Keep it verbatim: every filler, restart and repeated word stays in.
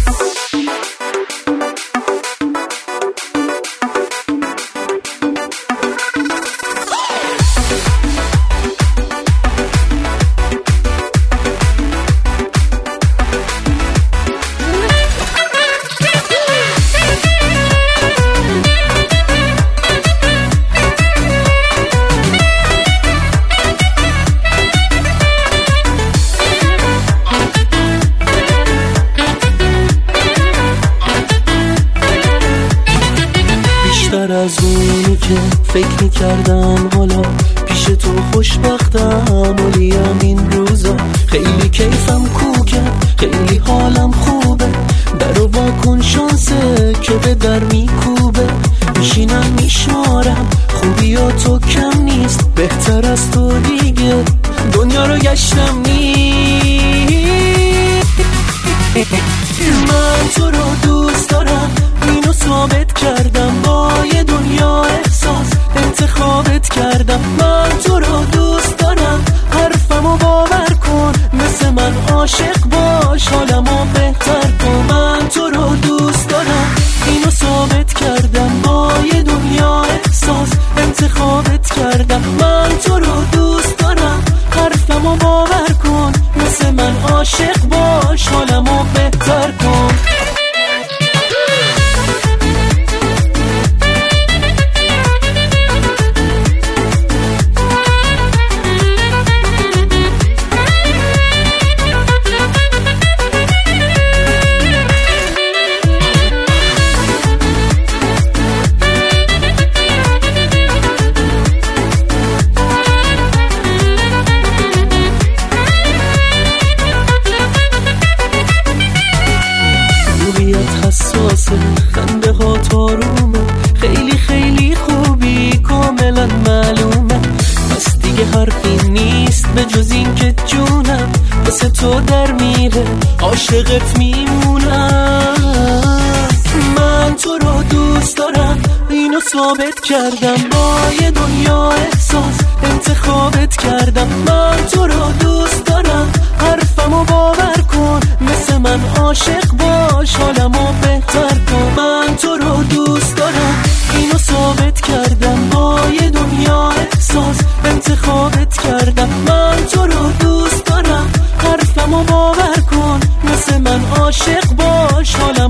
از اونی که فکر میکردم حالا پیش تو خوشبختم، ولیم این روزا خیلی کیفم کوکه، خیلی حالم خوبه، در و واکن شانسه که به در میکوبه، میشینم میشمارم خوبی و تو کم نیست، بهتر از تو دیگه دنیا رو گشتم نیست. من تو رو دوست دارم، اینو ثابت کردم، با یه دنیا احساس انتخابت کردم. من تو رو دوست دارم، حرفمو باور کن، مثل من عاشق باش، حالمو بهتر کن. من تو رو دوست دارم، اینو ثابت کردم، با یه دنیا احساس انتخابت کردم. من تو رو دوست دارم، حرفمو باور کن، مثل من عاشق باش، حالمو بهتر کن. حساسه، خنده ها تارومه، خیلی خیلی خوبی، کاملا معلومه، پس دیگه حرفی نیست به جز این که جونم واسه تو در میره، عاشقت میمونم. من تو رو دوست دارم، اینو ثابت کردم، با یه دنیا احساس انتخابت کردم. من تو رو دوست دارم، حرفمو باور کن، مثل من عاشق باش، حالمو بهتر کن. من تو رو دوست دارم، اینو ثابت کردم، با یه دنیا احساس انتخابت کردم. من تو رو دوست دارم، حرفمو باور کن، مثل من عاشق باش، حالمو